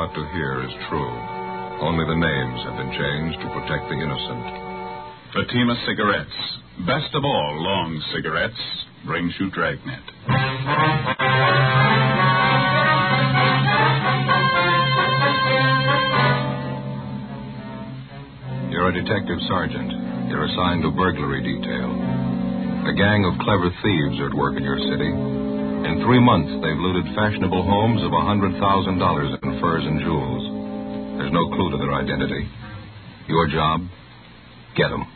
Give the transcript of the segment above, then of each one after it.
about to hear is true. Only the names have been changed to protect the innocent. Fatima Cigarettes, best of all long cigarettes, brings you Dragnet. You're a detective sergeant. You're assigned to burglary detail. A gang of clever thieves are at work in your city. In 3 months, they've looted fashionable homes of $100,000 in furs and jewels. There's no clue to their identity. Your job? Get them.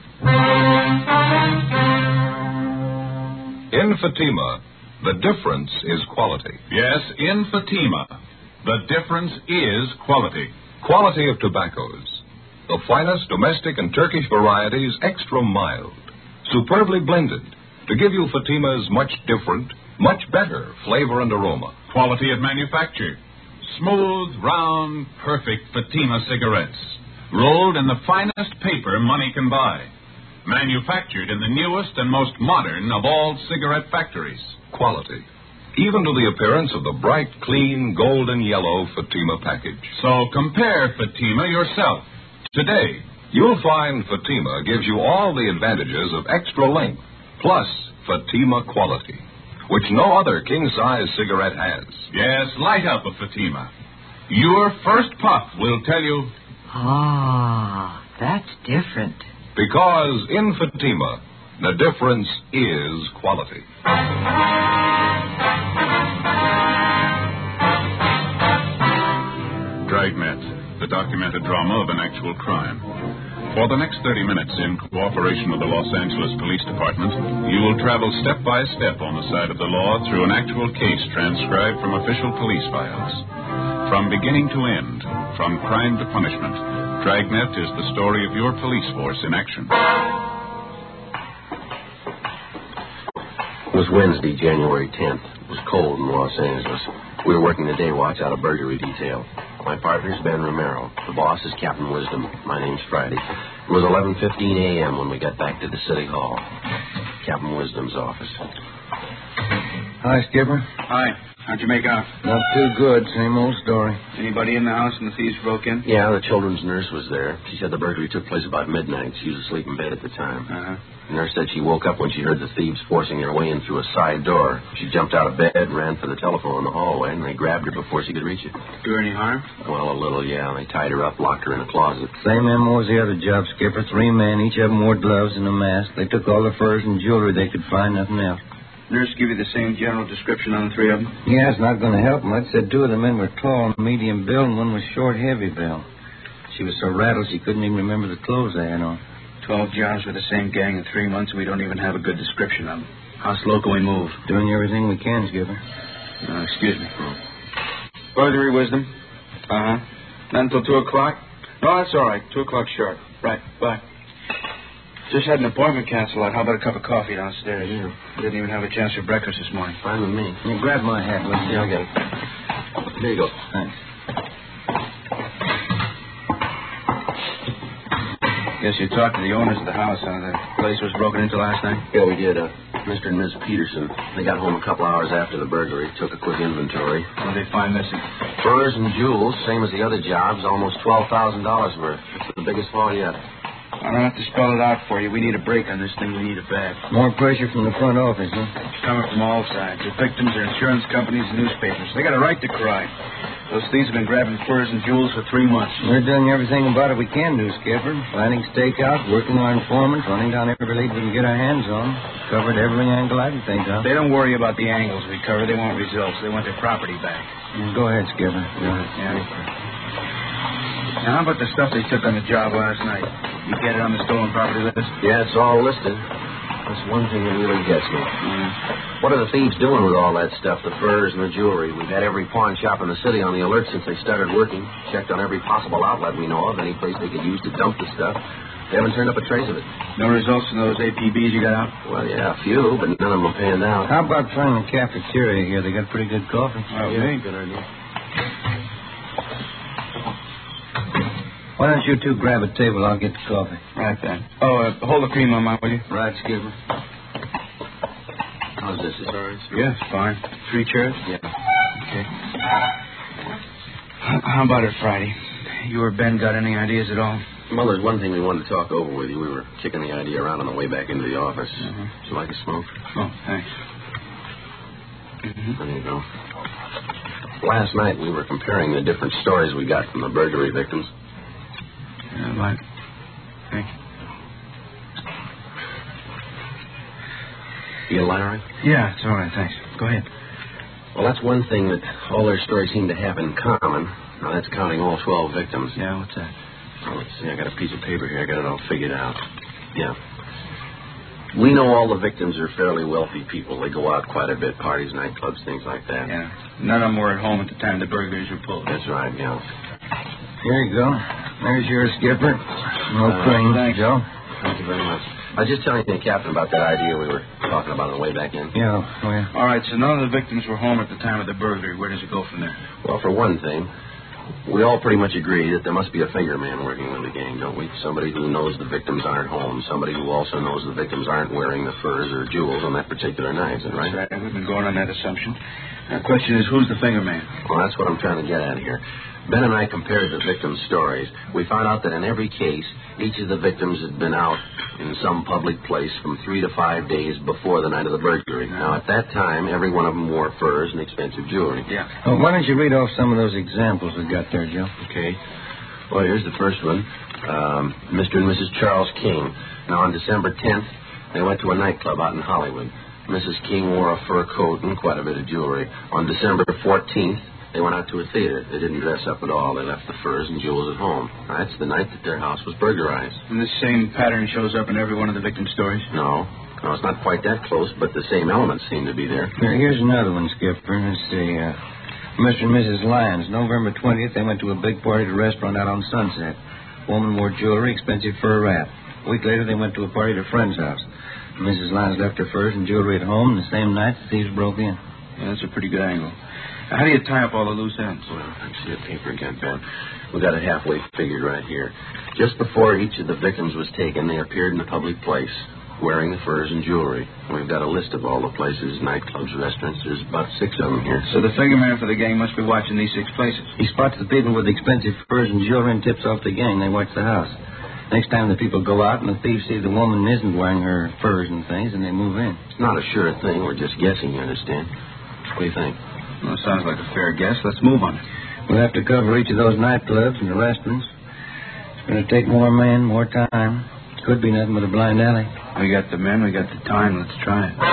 In Fatima, the difference is quality. Yes, in Fatima, the difference is quality. Quality of tobaccos. The finest domestic and Turkish varieties, extra mild, superbly blended, to give you Fatima's much different, much better flavor and aroma. Quality of manufacture. Smooth, round, perfect Fatima cigarettes. Rolled in the finest paper money can buy. Manufactured in the newest and most modern of all cigarette factories. Quality. Even to the appearance of the bright, clean, golden yellow Fatima package. So compare Fatima yourself. Today, you'll find Fatima gives you all the advantages of extra length, plus Fatima quality, which no other king-size cigarette has. Yes, light up a Fatima. Your first puff will tell you... Ah, that's different. Because in Fatima, the difference is quality. Dragnet, the documented drama of an actual crime. For the next 30 minutes, in cooperation with the Los Angeles Police Department, you will travel step by step on the side of the law through an actual case transcribed from official police files. From beginning to end, from crime to punishment, Dragnet is the story of your police force in action. It was Wednesday, January 10th. It was cold in Los Angeles. We were working the day watch out of burglary detail. My partner's Ben Romero. The boss is Captain Wisdom. My name's Friday. It was 11:15 a.m. when we got back to the city hall. Captain Wisdom's office. Hi, Skipper. Hi. How'd you make out? Not too good. Same old story. Anybody in the house when the thieves broke in? Yeah, the children's nurse was there. She said the burglary took place about midnight. She was asleep in bed at the time. Uh-huh. The nurse said she woke up when she heard the thieves forcing their way in through a side door. She jumped out of bed and ran for the telephone in the hallway, and they grabbed her before she could reach it. Do her any harm? Well, a little, yeah. They tied her up, locked her in a closet. Same MO as the other job, Skipper. 3 men, each of them wore gloves and a mask. They took all the furs and jewelry they could find, nothing else. Nurse give you the same general description on the 3 of them? Yeah, it's not going to help much. Said 2 of the men were tall and medium build, and one was short, heavy build. She was so rattled she couldn't even remember the clothes they had on. 12 jobs with the same gang in 3 months, and we don't even have a good description of them. How slow can we move? Doing everything we can, Skipper. Excuse me. Burglary, Wisdom? Uh-huh. Not until 2 o'clock? No, that's all right. 2 o'clock sharp. Right. Bye. Just had an appointment canceled out. How about a cup of coffee downstairs? Yeah. Didn't even have a chance for breakfast this morning. Fine with me. You grab my hat, will you? Yeah, I'll get it. Here you go. Thanks. Guess you talked to the owners of the house, huh? The place was broken into last night? Yeah, we did. Mr. and Ms. Peterson. They got home a couple hours after the burglary, took a quick inventory. What did they find missing? Furs and jewels, same as the other jobs, almost $12,000 worth. It's the biggest haul yet. I don't have to spell it out for you. We need a break on this thing. We need it bad. More pressure from the front office, huh? It's coming from all sides. The victims, their insurance companies, and newspapers. They got a right to cry. Those thieves have been grabbing furs and jewels for 3 months. We're doing everything about it we can do, Skipper. Planning stakeout, working our informants, running down every lead we can get our hands on. Covered every angle I can think of. They don't worry about the angles we cover. They want results. They want their property back. Go ahead, Skipper. Go ahead. Yeah. Now, how about the stuff they took on the job last night? You get it on the stolen property list? Yeah, it's all listed. That's one thing that really gets me. What are the thieves doing with all that stuff, the furs and the jewelry? We've had every pawn shop in the city on the alert since they started working. Checked on every possible outlet we know of, any place they could use to dump the stuff. They haven't turned up a trace of it. No results from those APBs you got out? Well, yeah, a few, but none of them are panned out. How about trying the cafeteria here? They got pretty good coffee. Okay. Good idea. Why don't you 2 grab a table? I'll get the coffee. Right then. Oh, hold the cream on mine, will you? Right, Skipper. How's this? Is all right? Yeah, it's fine. 3 chairs? Yeah. Okay. How about it Friday? You or Ben got any ideas at all? Well, there's one thing we wanted to talk over with you. We were kicking the idea around on the way back into the office. Would you like a smoke? Oh, thanks. There you go. Last night we were comparing the different stories we got from the burglary victims. Yeah, right. Thank you. You get a line, all right? Yeah, it's all right, thanks. Go ahead. Well, that's one thing that all their stories seem to have in common. Now, that's counting all 12 victims. Yeah, what's that? Well, let's see. I got a piece of paper here. I got it all figured out. Yeah. We know all the victims are fairly wealthy people. They go out quite a bit, parties, nightclubs, things like that. Yeah. None of them were at home at the time the burglaries were pulled. That's right, yeah. Here you go. There's your skipper. No cream, thanks. Joe. Thank you very much. I was just telling the captain about that idea we were talking about on the way back in. Yeah, well. All right, so none of the victims were home at the time of the burglary. Where does it go from there? Well, for one thing, we all pretty much agree that there must be a finger man working with the gang, don't we? Somebody who knows the victims aren't home. Somebody who also knows the victims aren't wearing the furs or jewels on that particular night, is that right? That's right. We've been going on that assumption. The question is, who's the finger man? Well, that's what I'm trying to get at here. Ben and I compared the victims' stories. We found out that in every case, each of the victims had been out in some public place from 3 to 5 days before the night of the burglary. Now, at that time, every one of them wore furs and expensive jewelry. Yeah. Well, why don't you read off some of those examples we got there, Joe? Okay. Well, here's the first one. Mr. and Mrs. Charles King. Now, on December 10th, they went to a nightclub out in Hollywood. Mrs. King wore a fur coat and quite a bit of jewelry. On December 14th, they went out to a theater. They didn't dress up at all. They left the furs and jewels at home. That's the night that their house was burglarized. And this same pattern shows up in every one of the victims' stories? No, it's not quite that close, but the same elements seem to be there. Here's another one, Skipper. Let's see. Mr. and Mrs. Lyons. November 20th, they went to a big party at a restaurant out on Sunset. Woman wore jewelry, expensive fur wrap. A week later, they went to a party at a friend's house. Mrs. Lyons left her furs and jewelry at home, and the same night, the thieves broke in. Yeah, that's a pretty good angle. Now, how do you tie up all the loose ends? Well, I see the paper again, Ben. We got it halfway figured right here. Just before each of the victims was taken, they appeared in a public place, wearing the furs and jewelry. We've got a list of all the places, nightclubs, restaurants. There's about 6 of them here. So the finger man for the gang must be watching these 6 places. He spots the people with expensive furs and jewelry and tips off the gang. They watch the house. Next time the people go out and the thieves see the woman isn't wearing her furs and things, and they move in. It's not a sure thing. We're just guessing, you understand? What do you think? Well, it sounds like a fair guess. Let's move on it. We'll have to cover each of those nightclubs and the restaurants. It's going to take more men, more time. Could be nothing but a blind alley. We got the men, we got the time. Let's try it.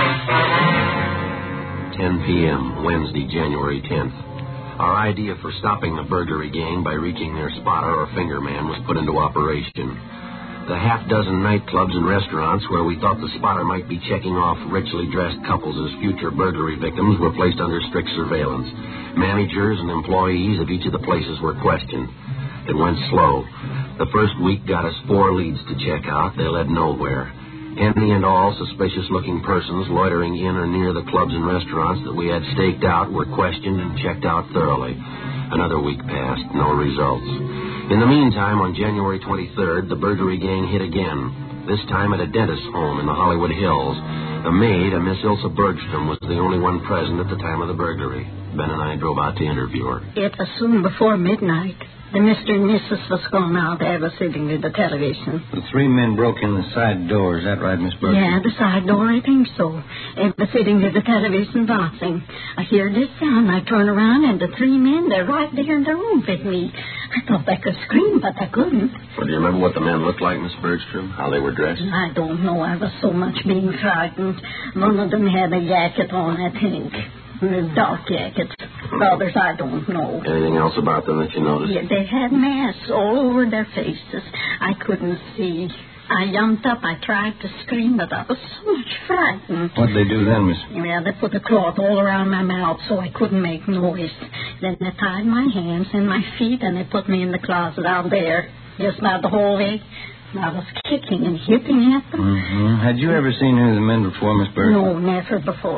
10 p.m., Wednesday, January 10th. Our idea for stopping the burglary gang by reaching their spotter or finger man was put into operation. The half-dozen nightclubs and restaurants where we thought the spotter might be checking off richly dressed couples as future burglary victims were placed under strict surveillance. Managers and employees of each of the places were questioned. It went slow. The first week got us 4 leads to check out. They led nowhere. Any and all suspicious-looking persons loitering in or near the clubs and restaurants that we had staked out were questioned and checked out thoroughly. Another week passed, no results. In the meantime, on January 23rd, the burglary gang hit again, this time at a dentist's home in the Hollywood Hills. The maid, a Miss Ilsa Bergstrom, was the only one present at the time of the burglary. Ben and I drove out to interview her. It was soon before midnight. The Mr. and Mrs. was gone out. I was sitting with the television. The 3 men broke in the side door. Is that right, Miss Bergstrom? Yeah, the side door, I think so. I was sitting with the television watching. I hear this sound. I turn around, and the 3 men, they're right there in the room with me. I thought I could scream, but I couldn't. Well, do you remember what the men looked like, Miss Bergstrom? How they were dressed? I don't know. I was so much being frightened. One of them had a jacket on, I think. A dark jacket. The others, I don't know. Anything else about them that you noticed? Yeah, they had masks all over their faces. I couldn't see. I jumped up. I tried to scream, but I was so much frightened. What'd they do then, Miss? Yeah, they put a cloth all around my mouth so I couldn't make noise. Then they tied my hands and my feet, and they put me in the closet out there, just by the hallway. I was kicking and hitting at them. Mm-hmm. Had you ever seen any of the men before, Miss Bergstrom? No, never before.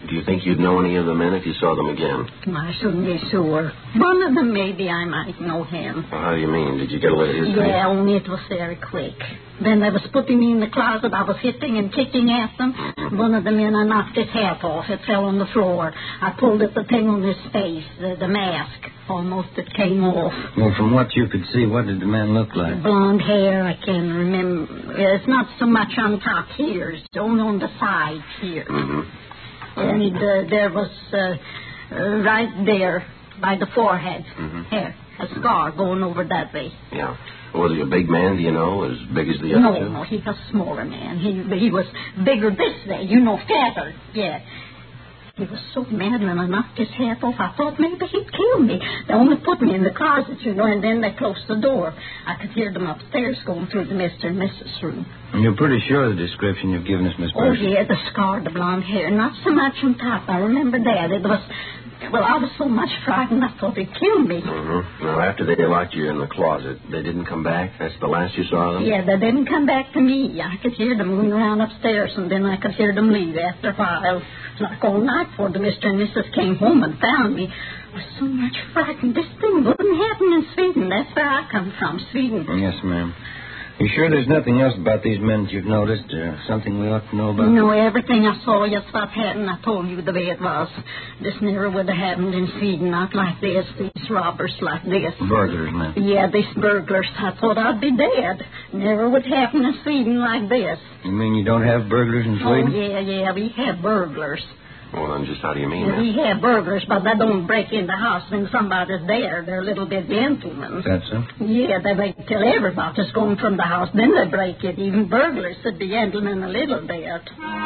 Do you think you'd know any of the men if you saw them again? I shouldn't be sure. One of them, maybe I might know him. Well, how do you mean? Did you get away at his face? Yeah, only it was very quick. Then they was putting me in the closet. I was hitting and kicking at them. One of the men, I knocked his hat off. It fell on the floor. I pulled at the thing on his face, the mask. Almost it came off. Well, from what you could see, what did the man look like? Blonde hair, I can remember. It's not so much on top here. It's only on the sides here. And there was right there by the forehead here, a scar going over that way. Yeah. Was he a big man, do you know? As big as the other two? No, he was a smaller man. He was bigger this way, fatter. Yeah. He was so mad when I knocked his hat off. I thought maybe he'd kill me. They only put me in the closet, and then they closed the door. I could hear them upstairs going through the Mr. and Mrs. room. And you're pretty sure of the description you've given us, Miss Oh, Percy? yeah, the scar, the blonde hair. Not so much on top. I remember that. It was... Well, I was so much frightened, I thought he'd kill me. Now, after they locked you in the closet, they didn't come back? That's the last you saw them? Yeah, they didn't come back to me. I could hear them moving around upstairs, and then I could hear them leave after a while. Like all night before the Mr. and Mrs. came home and found me. I was so much frightened. This thing wouldn't happen in Sweden. That's where I come from, Sweden. Yes, ma'am. You sure there's nothing else about these men that you've noticed? Something we ought to know about? No, everything I saw, just what happened. I told you the way it was. This never would have happened in Sweden. Not like this. These robbers like this. Burglars, ma'am. Yeah, these burglars. I thought I'd be dead. Never would happen in Sweden like this. You mean you don't have burglars in Sweden? Oh, yeah, we have burglars. Well, then just how do you mean that? We have burglars, but they don't break in the house when somebody's there. They're little bit gentlemen. That's so? Yeah, they wait till everybody's going from the house. Then they break it. Even burglars should be gentlemen a little bit.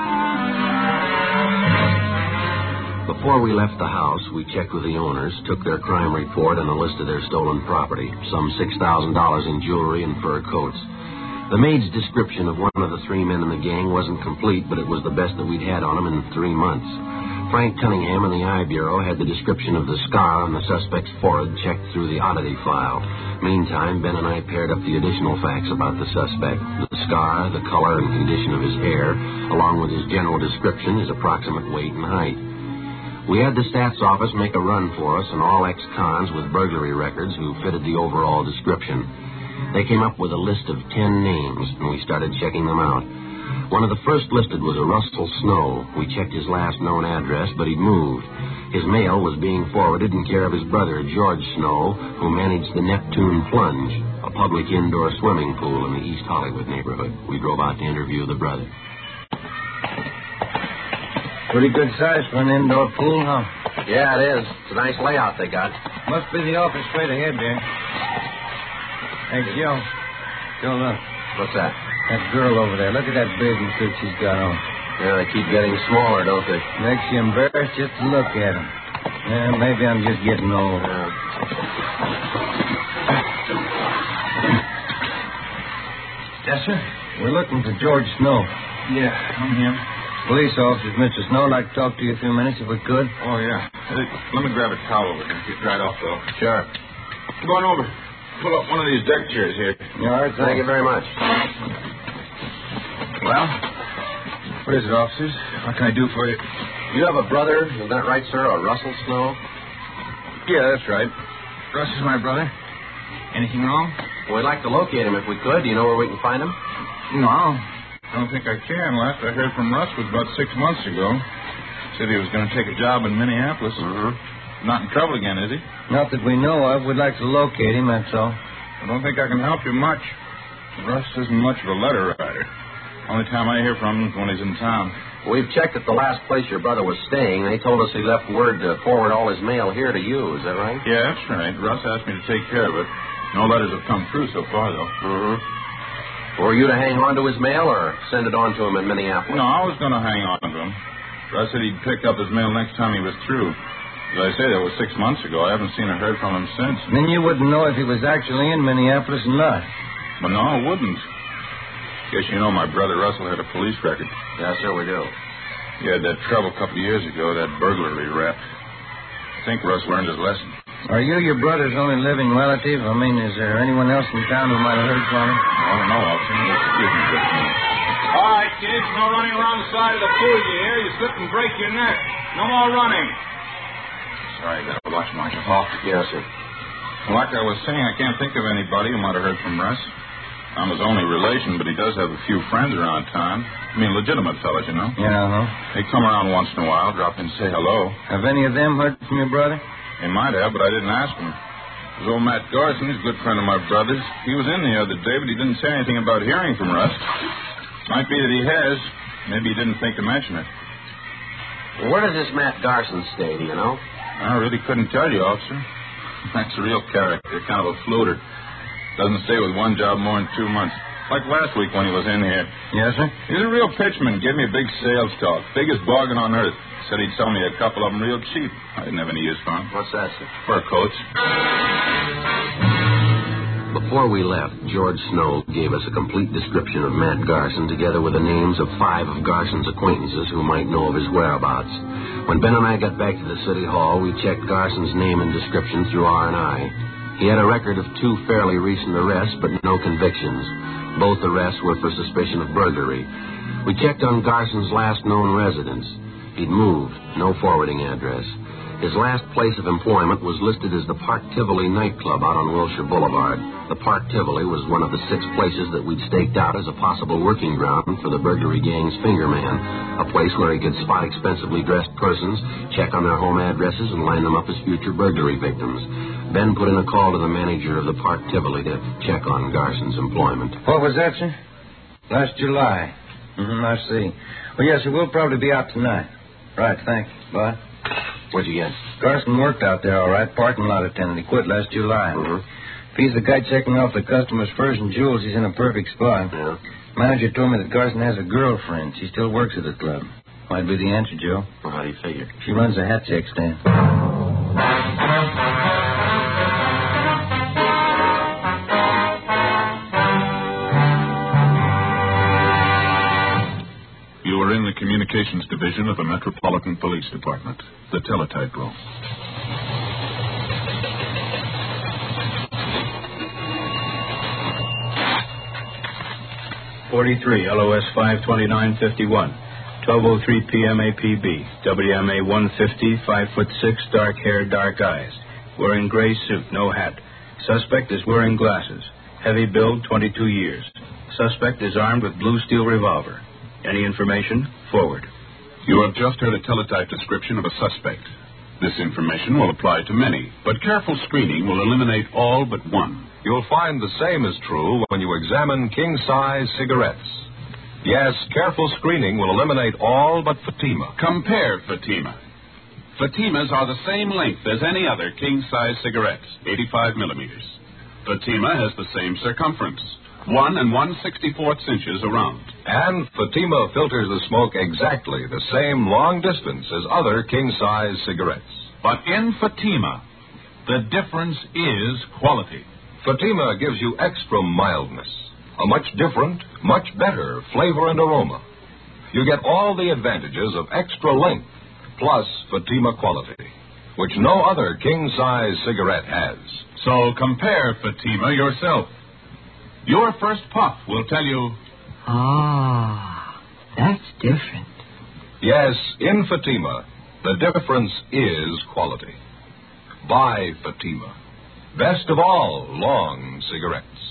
Before we left the house, we checked with the owners, took their crime report and a list of their stolen property, some $6,000 in jewelry and fur coats. The maid's description of one of the three men in the gang wasn't complete, but it was the best that we'd had on him in 3 months. Frank Cunningham in the Eye Bureau had the description of the scar on the suspect's forehead checked through the oddity file. Meantime, Ben and I paired up the additional facts about the suspect. The scar, the color and condition of his hair, along with his general description, his approximate weight and height. We had the stats office make a run for us, and all ex-cons with burglary records who fitted the overall description. They came up with a list of 10 names, and we started checking them out. One of the first listed was a Russell Snow. We checked his last known address, but he'd moved. His mail was being forwarded in care of his brother, George Snow, who managed the Neptune Plunge, a public indoor swimming pool in the East Hollywood neighborhood. We drove out to interview the brother. Pretty good size for an indoor pool, huh? Yeah, it is. It's a nice layout they got. Must be the office straight ahead there. Hey, Joe. Joe, look. What's that? That girl over there. Look at that bathing suit she's got on. Yeah, they keep getting smaller, don't they? Makes you embarrassed just to look at them. Yeah, maybe I'm just getting old. Yes, sir? We're looking for George Snow. Yeah, I'm him. Police officers, Mr. Snow. I'd like to talk to you a few minutes if we could. Oh, yeah. Hey, let me grab a towel over here. Get dried off, though. Sure. Go on over. Pull up one of these deck chairs here. All right, Thank you very much. Well, what is it, officers? What can I do for you? You have a brother, is that right, sir? A Russell Snow? Yeah, that's right. Russ is my brother. Anything wrong? Well, we'd like to locate him if we could. Do you know where we can find him? No, I don't think I can. Last I heard from Russ was about 6 months ago. Said he was going to take a job in Minneapolis. Not in trouble again, is he? Not that we know of. We'd like to locate him, that's all. I don't think I can help you much. Russ isn't much of a letter writer. Only time I hear from him is when he's in town. We've checked at the last place your brother was staying. They told us he left word to forward all his mail here to you. Is that right? Yeah, that's right. Russ asked me to take care of it. No letters have come through so far, though. Were you to hang on to his mail or send it on to him in Minneapolis? No, I was going to hang on to him. Russ said he'd pick up his mail next time he was through. As I say, that was 6 months ago. I haven't seen or heard from him since. Then you wouldn't know if he was actually in Minneapolis or not. But no, I wouldn't. Guess you know my brother Russell had a police record. Yes, sir, we do. He had that trouble a couple of years ago, that burglary rap. I think Russ learned his lesson. Are you your brother's only living relative? I mean, is there anyone else in town who might have heard from him? I don't know, officer. Excuse me just a minute. All right, kids, no running around the side of the pool, you hear? You slip and break your neck. No more running. Sorry, I gotta watch Marshal Hall. Yes, sir. Like I was saying, I can't think of anybody who might have heard from Russ. I'm his only relation, but he does have a few friends around town. I mean, legitimate fellas, you know. Yeah, They come around once in a while, drop in and say hello. Have any of them heard from your brother? They might have, but I didn't ask him. There's old Matt Garson. He's a good friend of my brother's. He was in the other day, but he didn't say anything about hearing from Russ. Might be that he has. Maybe he didn't think to mention it. Well, where does this Matt Garson stay, do you know? I really couldn't tell you, officer. That's a real character, kind of a floater. Doesn't stay with one job more than 2 months. Like last week when he was in here. Yes, sir? He's a real pitchman. Gave me a big sales talk. Biggest bargain on earth. Said he'd sell me a couple of them real cheap. I didn't have any use for them. What's that, sir? Fur coats. Before we left, George Snow gave us a complete description of Matt Garson, together with the names of 5 of Garson's acquaintances who might know of his whereabouts. When Ben and I got back to the city hall, we checked Garson's name and description through R&I. He had a record of 2 fairly recent arrests, but no convictions. Both arrests were for suspicion of burglary. We checked on Garson's last known residence. He'd moved, no forwarding address. His last place of employment was listed as the Park Tivoli nightclub out on Wilshire Boulevard. The Park Tivoli was one of the 6 places that we'd staked out as a possible working ground for the burglary gang's fingerman, a place where he could spot expensively dressed persons, check on their home addresses, and line them up as future burglary victims. Ben put in a call to the manager of the Park Tivoli to check on Garson's employment. What was that, sir? Last July. I see. Well, yes, sir, we'll probably be out tonight. Right, thanks. Bye. What'd you get? Garson worked out there, all right. Parking lot attendant. He quit last July. If he's the guy checking off the customers' furs and jewels, he's in a perfect spot. Yeah. Manager told me that Garson has a girlfriend. She still works at the club. Might be the answer, Joe. Well, how do you figure? She runs a hat check stand. You are in the Communications Division of the Metropolitan Police Department, the teletype room. .43 LOS 52951, 12:03 p.m. APB, WMA 150, 5'6", dark hair, dark eyes, wearing gray suit, no hat. Suspect is wearing glasses. Heavy build, 22 years. Suspect is armed with blue steel revolver. Any information? Forward. You have just heard a teletype description of a suspect. This information will apply to many, but careful screening will eliminate all but one. You'll find the same is true when you examine king-size cigarettes. Yes, careful screening will eliminate all but Fatima. Compare Fatima. Fatimas are the same length as any other king-size cigarettes, 85 millimeters. Fatima has the same circumference, 1 1/64 inches around. And Fatima filters the smoke exactly the same long distance as other king-size cigarettes. But in Fatima, the difference is quality. Fatima gives you extra mildness, a much different, much better flavor and aroma. You get all the advantages of extra length, plus Fatima quality, which no other king-size cigarette has. So compare Fatima yourself. Your first puff will tell you, Ah, that's different. Yes, in Fatima, the difference is quality. Buy Fatima. Best of all long cigarettes.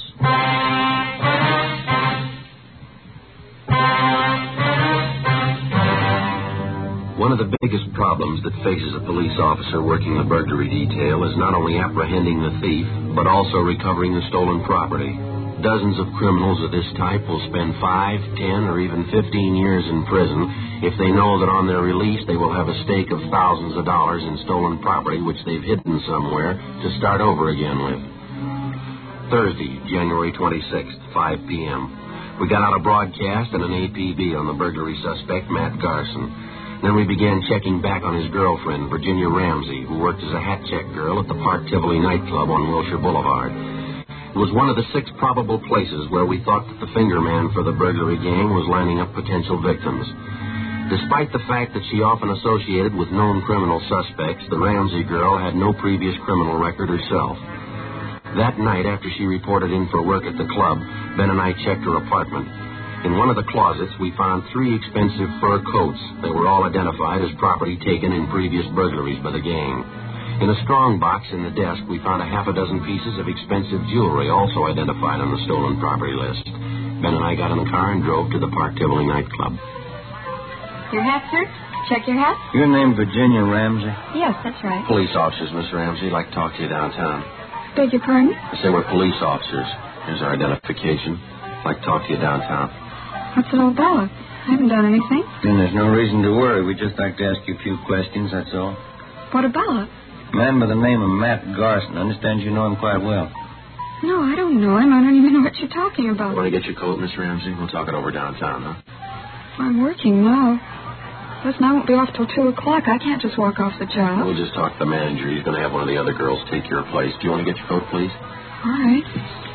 One of the biggest problems that faces a police officer working the burglary detail is not only apprehending the thief, but also recovering the stolen property. Dozens of criminals of this type will spend 5, 10, or even 15 years in prison if they know that on their release they will have a stake of thousands of dollars in stolen property which they've hidden somewhere to start over again with. Thursday, January 26th, 5 p.m. We got out a broadcast and an APB on the burglary suspect, Matt Garson. Then we began checking back on his girlfriend, Virginia Ramsey, who worked as a hat check girl at the Park Tivoli nightclub on Wilshire Boulevard. It was one of the 6 probable places where we thought that the finger man for the burglary gang was lining up potential victims. Despite the fact that she often associated with known criminal suspects, the Ramsey girl had no previous criminal record herself. That night, after she reported in for work at the club, Ben and I checked her apartment. In one of the closets, we found 3 expensive fur coats. They were all identified as property taken in previous burglaries by the gang. In a strong box in the desk, we found a half a dozen pieces of expensive jewelry, also identified on the stolen property list. Ben and I got in the car and drove to the Park Tivoli nightclub. Your hat, sir? Check your hat? Your name Virginia Ramsey? Yes, that's right. Police officers, Miss Ramsey. I'd like to talk to you downtown. Beg your pardon? I say we're police officers. Here's our identification. I'd like to talk to you downtown. What's it all about? I haven't done anything. Then there's no reason to worry. We'd just like to ask you a few questions, that's all. What about? A man by the name of Matt Garson. I understand you know him quite well. No, I don't know him. I don't even know what you're talking about. Want to get your coat, Miss Ramsey? We'll talk it over downtown, huh? I'm working now. Listen, I won't be off till 2 o'clock. I can't just walk off the job. We'll just talk to the manager. He's going to have one of the other girls take your place. Do you want to get your coat, please? All right.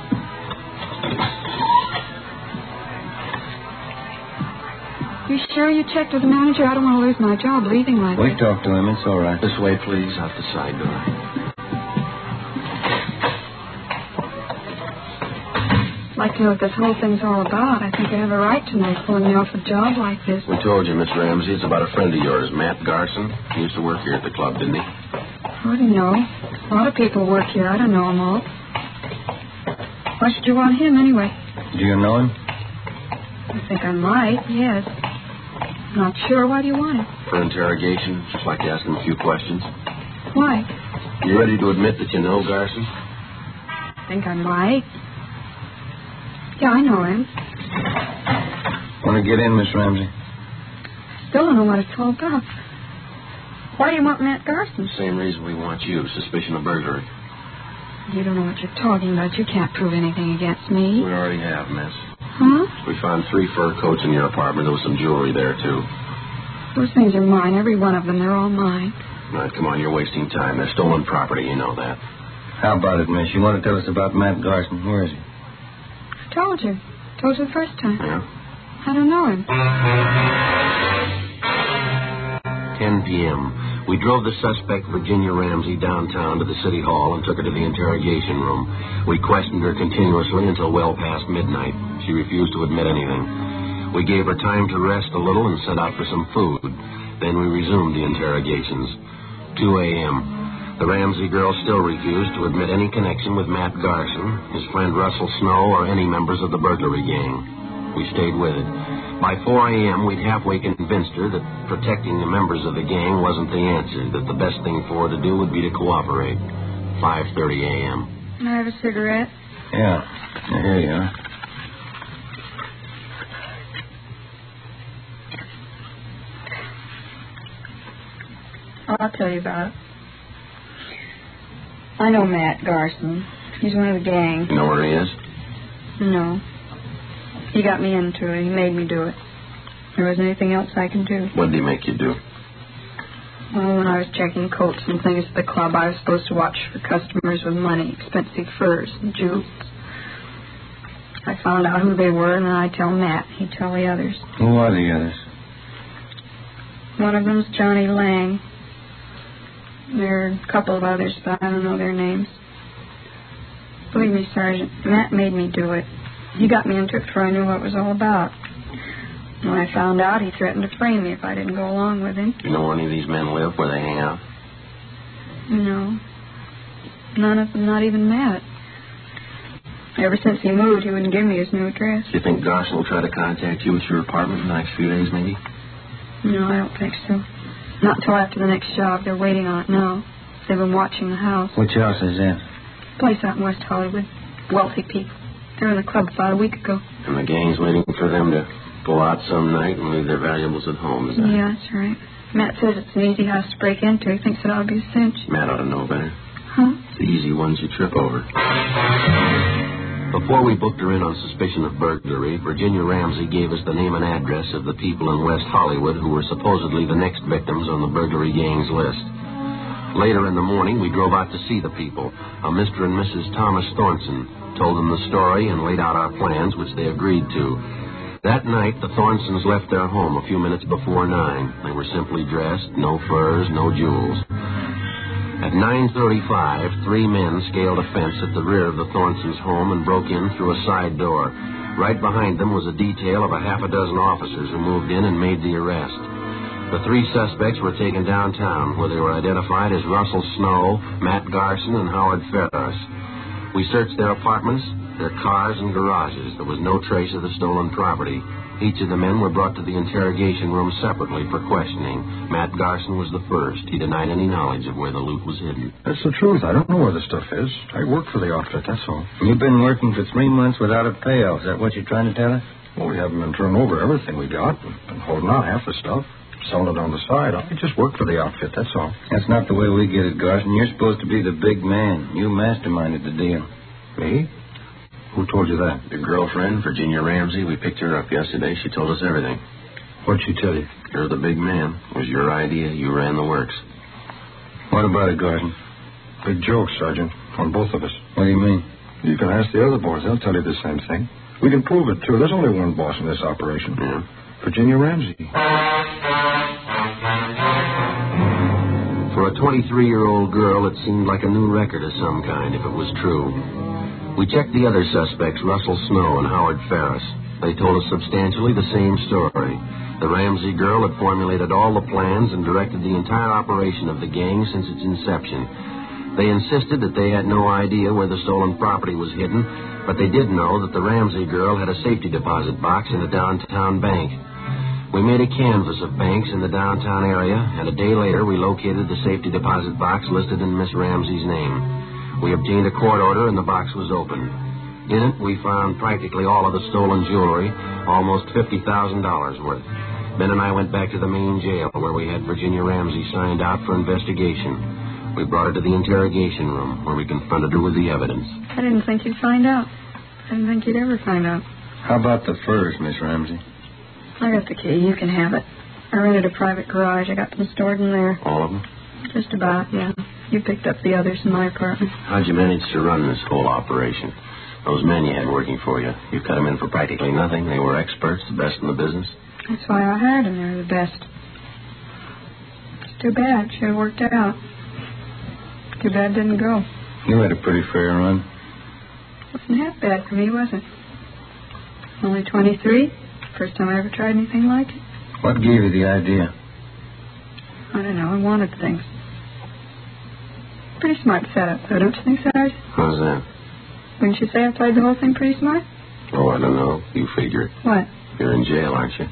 You sure you checked with the manager? I don't want to lose my job leaving like We this. talked to him. It's all right. This way, please, out the side door. I'd like to know what this whole thing's all about. I think I have a right to know pulling me off a job like this. We told you, Miss Ramsey, it's about a friend of yours, Matt Garson. He used to work here at the club, didn't he? I don't know. A lot of people work here. I don't know them all. Why should you want him anyway? Do you know him? I think I might, yes. Not sure. Why do you want him? For interrogation, just like to ask him a few questions. Why? You ready to admit that you know Garson? I think I might. Yeah, I know him. Want to get in, Miss Ramsey? Still don't know what it's all about. Why do you want Matt Garson? Same reason we want you, suspicion of burglary. You don't know what you're talking about. You can't prove anything against me. We already have, miss. Huh? We found 3 fur coats in your apartment. There was some jewelry there, too. Those things are mine. Every one of them. They're all mine. All right, come on. You're wasting time. They're stolen property. You know that. How about it, miss? You want to tell us about Matt Garson? Where is he? I told you. Told you the first time. Yeah? I don't know him. 10 p.m. We drove the suspect, Virginia Ramsey, downtown to the city hall and took her to the interrogation room. We questioned her continuously until well past midnight. She refused to admit anything. We gave her time to rest a little and sent out for some food. Then we resumed the interrogations. 2 a.m. The Ramsey girl still refused to admit any connection with Matt Garson, his friend Russell Snow, or any members of the burglary gang. We stayed with it. By 4 a.m., we'd halfway convinced her that protecting the members of the gang wasn't the answer, that the best thing for her to do would be to cooperate. 5:30 a.m. Can I have a cigarette? Yeah. Here you are. I'll tell you about it. I know Matt Garson. He's one of the gang. You know where he is? No. He got me into it. He made me do it. There wasn't anything else I could do. What did he make you do? Well, when I was checking coats and things at the club, I was supposed to watch for customers with money, expensive furs and jewels. I found out who they were, and then I'd tell Matt. He'd tell the others. Who are the others? One of them's Johnny Lang. There are a couple of others, but I don't know their names. Believe me, Sergeant, Matt made me do it. He got me into it before I knew what it was all about. When I found out, he threatened to frame me if I didn't go along with him. Do you know where any of these men live, where they hang out? No. None of them, not even Matt. Ever since he moved, he wouldn't give me his new address. Do you think Garson will try to contact you at your apartment in the next few days, maybe? No, I don't think so. Not until after the next job. They're waiting on it now. They've been watching the house. Which house is that? Place out in West Hollywood. Wealthy people. They were in the club about a week ago. And the gang's waiting for them to go out some night and leave their valuables at home, is that? Yeah, that's right. Matt says it's an easy house to break into. He thinks it ought to be a cinch. Matt ought to know better. Huh? The easy ones you trip over. Before we booked her in on suspicion of burglary, Virginia Ramsey gave us the name and address of the people in West Hollywood who were supposedly the next victims on the burglary gang's list. Later in the morning, we drove out to see the people. A Mr. and Mrs. Thomas Thornton told them the story and laid out our plans, which they agreed to. That night, the Thornsons left their home a few minutes before 9. They were simply dressed, no furs, no jewels. At 9:35, 3 men scaled a fence at the rear of the Thornsons' home and broke in through a side door. Right behind them was a detail of a half a dozen officers who moved in and made the arrest. The three suspects were taken downtown, where they were identified as Russell Snow, Matt Garson, and Howard Ferris. We searched their apartments, their cars, and garages. There was no trace of the stolen property. Each of the men were brought to the interrogation room separately for questioning. Matt Garson was the first. He denied any knowledge of where the loot was hidden. That's the truth. I don't know where the stuff is. I work for the outfit, that's all. You've been working for 3 months without a payoff. Is that what you're trying to tell us? Well, we haven't been turning over everything we got. We've been holding out half the stuff, selling it on the side. I just work for the outfit, that's all. That's not the way we get it, Garson. You're supposed to be the big man. You masterminded the deal. Me? Who told you that? Your girlfriend, Virginia Ramsey. We picked her up yesterday. She told us everything. What'd she tell you? You're the big man. It was your idea. You ran the works. What about it, Garson? Big joke, Sergeant, on both of us. What do you mean? You can ask the other boys. They'll tell you the same thing. We can prove it, too. There's only one boss in this operation. Yeah. Virginia Ramsey. For a 23-year-old girl, it seemed like a new record of some kind, if it was true. We checked the other suspects, Russell Snow and Howard Ferris. They told us substantially the same story. The Ramsey girl had formulated all the plans and directed the entire operation of the gang since its inception. They insisted that they had no idea where the stolen property was hidden, but they did know that the Ramsey girl had a safety deposit box in a downtown bank. We made a canvass of banks in the downtown area, and a day later we located the safety deposit box listed in Miss Ramsey's name. We obtained a court order, and the box was opened. In it, we found practically all of the stolen jewelry, almost $50,000 worth. Ben and I went back to the main jail, where we had Virginia Ramsey signed out for investigation. We brought her to the interrogation room, where we confronted her with the evidence. I didn't think you'd find out. I didn't think you'd ever find out. How about the furs, Miss Ramsey? I got the key. You can have it. I rented a private garage. I got them stored in there. All of them? Just about, yeah. You picked up the others in my apartment. How'd you manage to run this whole operation? Those men you had working for you, you cut them in for practically nothing. They were experts, the best in the business. That's why I hired them. They're the best. It's too bad. Should have worked out. Too bad it didn't go. You had a pretty fair run. Wasn't half bad for me, was it? Only 23. First time I ever tried anything like it. What gave you the idea? I don't know. I wanted things. Pretty smart setup, though, don't you think, Sarge? How's that? Wouldn't you say I played the whole thing pretty smart? Oh, I don't know. You figure it. What? You're in jail, aren't you?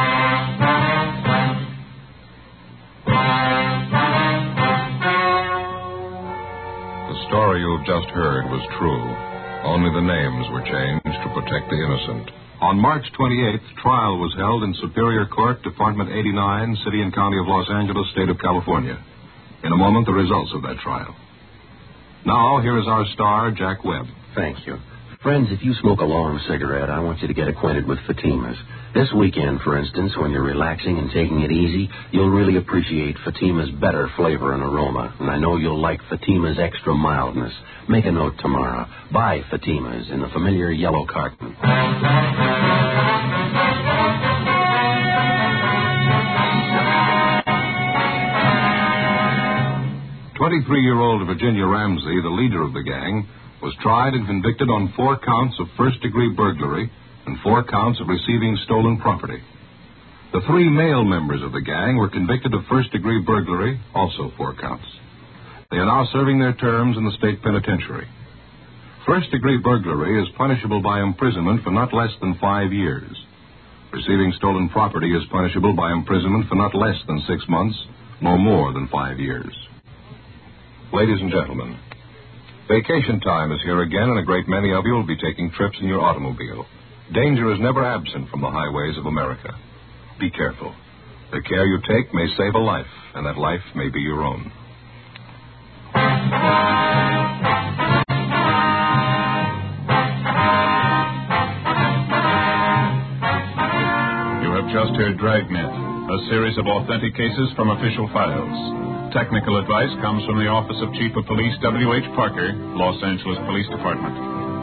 The story you've just heard was true. Only the names were changed to protect the innocent. On March 28th, trial was held in Superior Court, Department 89, City and County of Los Angeles, State of California. In a moment, the results of that trial. Now, here is our star, Jack Webb. Thank you. Friends, if you smoke a long cigarette, I want you to get acquainted with Fatima's. This weekend, for instance, when you're relaxing and taking it easy, you'll really appreciate Fatima's better flavor and aroma. And I know you'll like Fatima's extra mildness. Make a note tomorrow. Buy Fatima's in the familiar yellow carton. 23-year-old Virginia Ramsey, the leader of the gang, was tried and convicted on 4 counts of first-degree burglary and 4 counts of receiving stolen property. The 3 male members of the gang were convicted of first-degree burglary, also 4 counts. They are now serving their terms in the state penitentiary. First-degree burglary is punishable by imprisonment for not less than 5 years. Receiving stolen property is punishable by imprisonment for not less than 6 months, no more than 5 years. Ladies and gentlemen, vacation time is here again, and a great many of you will be taking trips in your automobile. Danger is never absent from the highways of America. Be careful. The care you take may save a life, and that life may be your own. You have just heard Dragnet, a series of authentic cases from official files. Technical advice comes from the Office of Chief of Police W.H. Parker, Los Angeles Police Department.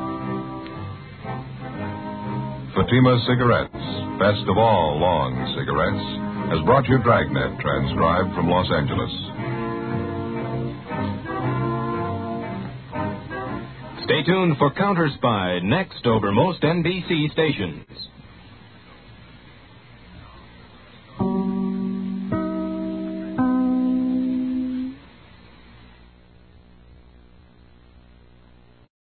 Fatima Cigarettes, best of all long cigarettes, has brought you Dragnet, transcribed from Los Angeles. Stay tuned for Counter Spy next over most NBC stations.